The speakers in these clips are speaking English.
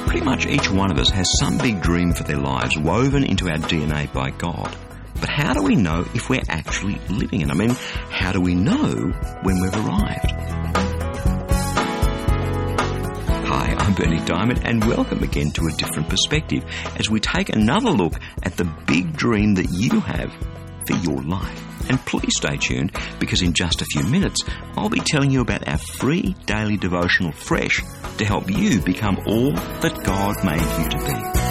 Pretty much each one of us has some big dream for their lives woven into our DNA by God. But how do we know if we're actually living it? I mean, how do we know when we've arrived? Hi, I'm Bernie Diamond, and welcome again to A Different Perspective as we take another look at the big dream that you have for your life. And please stay tuned, because in just a few minutes I'll be telling you about our free daily devotional Fresh to help you become all that God made you to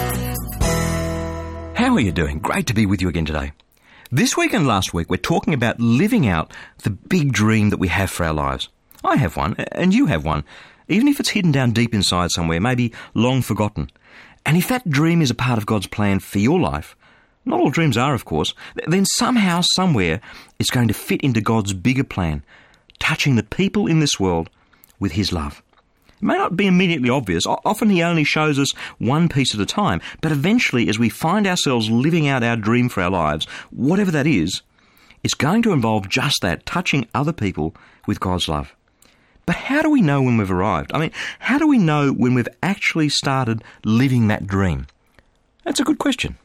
be. How are you doing? Great to be with you again today. This week and last week we're talking about living out the big dream that we have for our lives. I have one, and you have one, even if it's hidden down deep inside somewhere, maybe long forgotten. And if that dream is a part of God's plan for your life, not all dreams are, of course, then somehow, somewhere, it's going to fit into God's bigger plan, touching the people in this world with His love. It may not be immediately obvious. Often He only shows us one piece at a time, but eventually, as we find ourselves living out our dream for our lives, whatever that is, it's going to involve just that, touching other people with God's love. But how do we know when we've arrived? I mean, how do we know when we've actually started living that dream? That's a good question.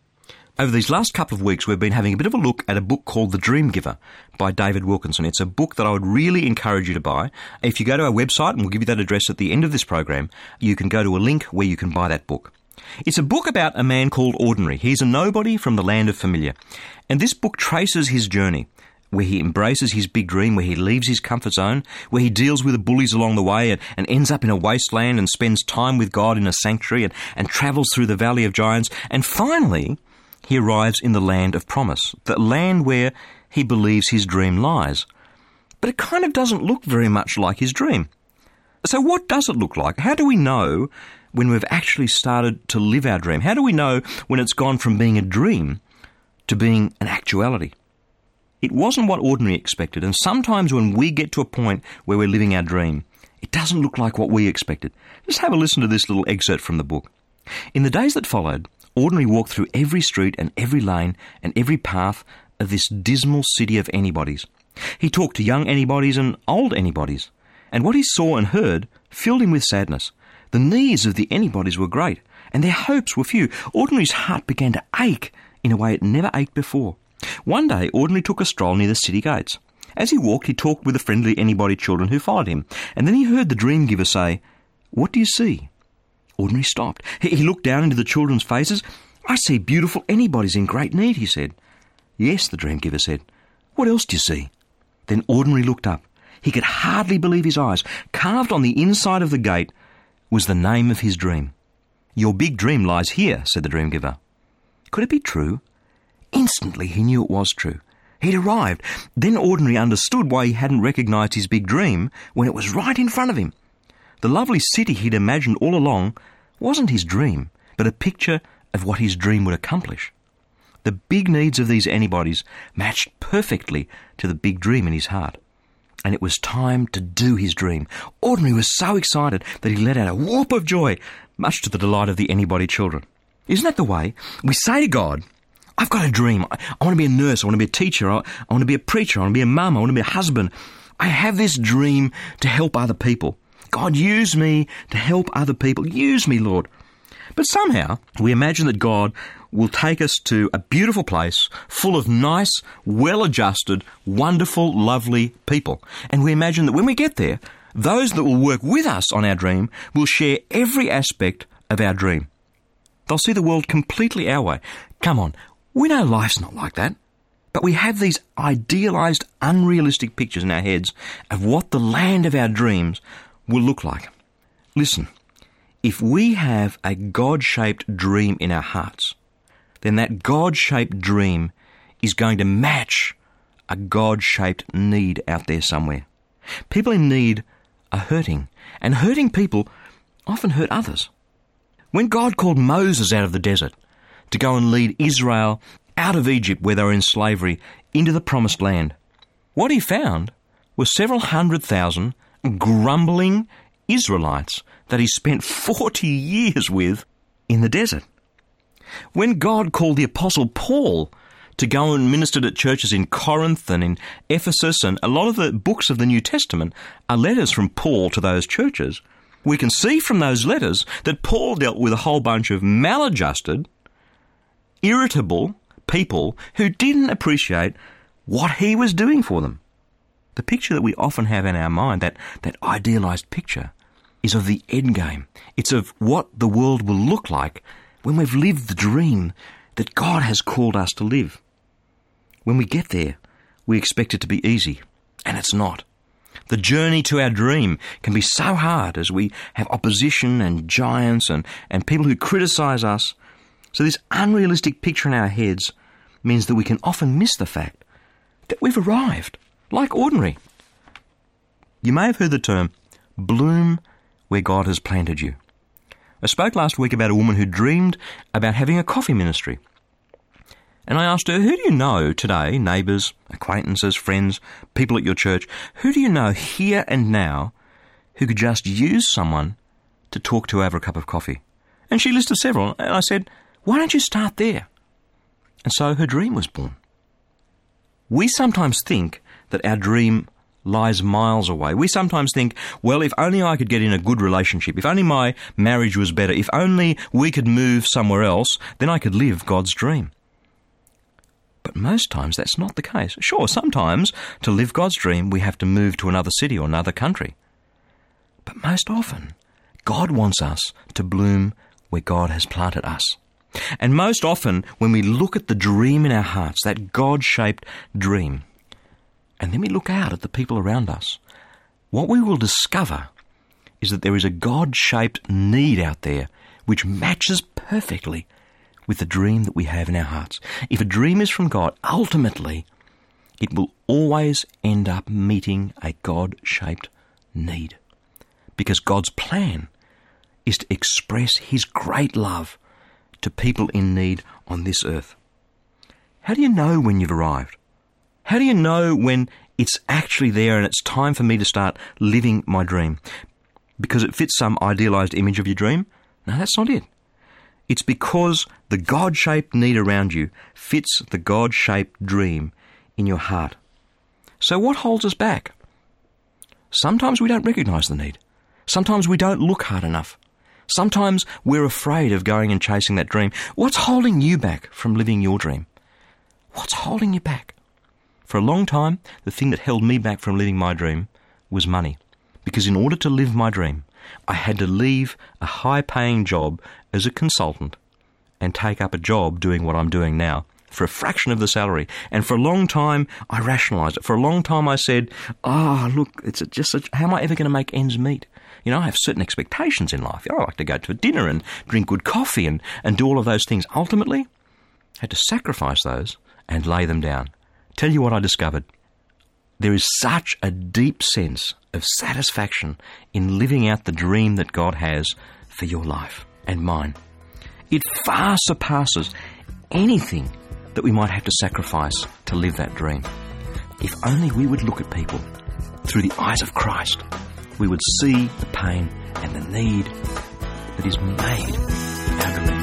Over these last couple of weeks, we've been having a bit of a look at a book called The Dream Giver by David Wilkinson. It's a book that I would really encourage you to buy. If you go to our website, and we'll give you that address at the end of this program, you can go to a link where you can buy that book. It's a book about a man called Ordinary. He's a nobody from the land of familiar. And this book traces his journey, where he embraces his big dream, where he leaves his comfort zone, where he deals with the bullies along the way and ends up in a wasteland and spends time with God in a sanctuary and travels through the valley of giants. And finally, he arrives in the land of promise, the land where he believes his dream lies. But it kind of doesn't look very much like his dream. So what does it look like? How do we know when we've actually started to live our dream? How do we know when it's gone from being a dream to being an actuality? It wasn't what Ordinary expected, and sometimes when we get to a point where we're living our dream, it doesn't look like what we expected. Just have a listen to this little excerpt from the book. In the days that followed, Ordinary walked through every street and every lane and every path of this dismal city of anybodies. He talked to young anybodies and old anybodies, and what he saw and heard filled him with sadness. The needs of the anybodies were great, and their hopes were few. Ordinary's heart began to ache in a way it never ached before. One day, Ordinary took a stroll near the city gates. As he walked, he talked with the friendly anybody children who followed him, and then he heard the dream giver say, "What do you see?" Ordinary stopped. He looked down into the children's faces. "I see beautiful anybodies in great need," he said. "Yes," the dream giver said. "What else do you see?" Then Ordinary looked up. He could hardly believe his eyes. Carved on the inside of the gate was the name of his dream. "Your big dream lies here," said the dream giver. Could it be true? Instantly he knew it was true. He'd arrived. Then Ordinary understood why he hadn't recognised his big dream when it was right in front of him. The lovely city he'd imagined all along wasn't his dream, but a picture of what his dream would accomplish. The big needs of these anybodies matched perfectly to the big dream in his heart. And it was time to do his dream. Ordinary was so excited that he let out a whoop of joy, much to the delight of the anybody children. Isn't that the way we say to God, "I've got a dream. I want to be a nurse. I want to be a teacher. I want to be a preacher. I want to be a mum. I want to be a husband. I have this dream to help other people. God, use me to help other people. Use me, Lord." But somehow we imagine that God will take us to a beautiful place full of nice, well-adjusted, wonderful, lovely people. And we imagine that when we get there, those that will work with us on our dream will share every aspect of our dream. They'll see the world completely our way. Come on, we know life's not like that. But we have these idealised, unrealistic pictures in our heads of what the land of our dreams will look like. Listen, if we have a God-shaped dream in our hearts, then that God-shaped dream is going to match a God-shaped need out there somewhere. People in need are hurting, and hurting people often hurt others. When God called Moses out of the desert to go and lead Israel out of Egypt where they were in slavery into the promised land, what he found was several 100,000 grumbling Israelites that he spent 40 years with in the desert. When God called the Apostle Paul to go and minister at churches in Corinth and in Ephesus, and a lot of the books of the New Testament are letters from Paul to those churches, We can see from those letters that Paul dealt with a whole bunch of maladjusted, irritable people who didn't appreciate what he was doing for them. The picture that we often have in our mind, that idealised picture, is of the end game. It's of what the world will look like when we've lived the dream that God has called us to live. When we get there, we expect it to be easy, and it's not. The journey to our dream can be so hard as we have opposition and giants and people who criticise us. So this unrealistic picture in our heads means that we can often miss the fact that we've arrived, like ordinary. You may have heard the term, bloom where God has planted you. I spoke last week about a woman who dreamed about having a coffee ministry. And I asked her, who do you know today, neighbours, acquaintances, friends, people at your church, who do you know here and now who could just use someone to talk to over a cup of coffee? And she listed several, and I said, why don't you start there? And so her dream was born. We sometimes think that our dream lies miles away. We sometimes think, well, if only I could get in a good relationship, if only my marriage was better, if only we could move somewhere else, then I could live God's dream. But most times that's not the case. Sure, sometimes to live God's dream we have to move to another city or another country. But most often, God wants us to bloom where God has planted us. And most often, when we look at the dream in our hearts, that God-shaped dream, and then we look out at the people around us, what we will discover is that there is a God-shaped need out there which matches perfectly with the dream that we have in our hearts. If a dream is from God, ultimately, it will always end up meeting a God-shaped need. Because God's plan is to express his great love to people in need on this earth. How do you know when you've arrived? How do you know when it's actually there and it's time for me to start living my dream? Because it fits some idealised image of your dream? No, that's not it. It's because the God-shaped need around you fits the God-shaped dream in your heart. So what holds us back? Sometimes we don't recognise the need. Sometimes we don't look hard enough. Sometimes we're afraid of going and chasing that dream. What's holding you back from living your dream? What's holding you back? For a long time, the thing that held me back from living my dream was money. Because in order to live my dream, I had to leave a high-paying job as a consultant and take up a job doing what I'm doing now for a fraction of the salary. And for a long time, I rationalised it. For a long time, I said, look, how am I ever going to make ends meet? You know, I have certain expectations in life. I like to go to dinner and drink good coffee and do all of those things. Ultimately, I had to sacrifice those and lay them down. Tell you what I discovered. There is such a deep sense of satisfaction in living out the dream that God has for your life and mine. It far surpasses anything that we might have to sacrifice to live that dream. If only we would look at people through the eyes of Christ, we would see the pain and the need that is made in our dream.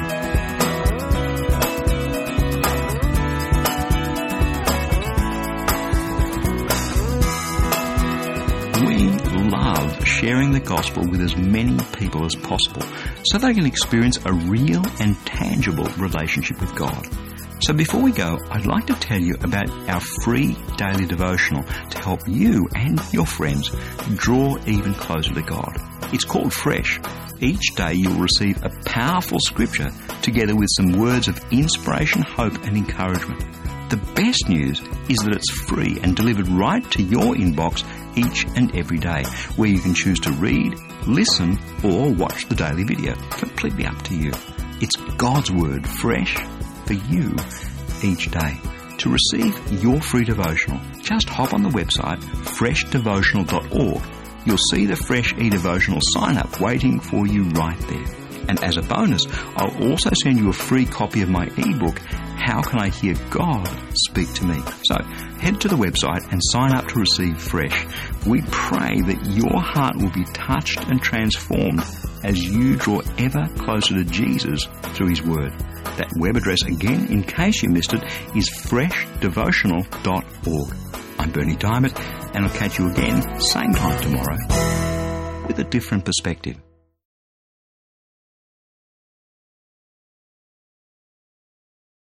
Sharing the gospel with as many people as possible so they can experience a real and tangible relationship with God. So before we go, I'd like to tell you about our free daily devotional to help you and your friends draw even closer to God. It's called Fresh. Each day you'll receive a powerful scripture together with some words of inspiration, hope and encouragement. The best news is that it's free and delivered right to your inbox each and every day, where you can choose to read, listen, or watch the daily video. Completely up to you. It's God's Word, fresh for you each day. To receive your free devotional, just hop on the website freshdevotional.org. You'll see the Fresh eDevotional sign up waiting for you right there. And as a bonus, I'll also send you a free copy of my ebook, How Can I Hear God Speak to Me? So head to the website and sign up to receive Fresh. We pray that your heart will be touched and transformed as you draw ever closer to Jesus through His Word. That web address again, in case you missed it, is freshdevotional.org. I'm Bernie Diamond, and I'll catch you again, same time tomorrow, with a different perspective.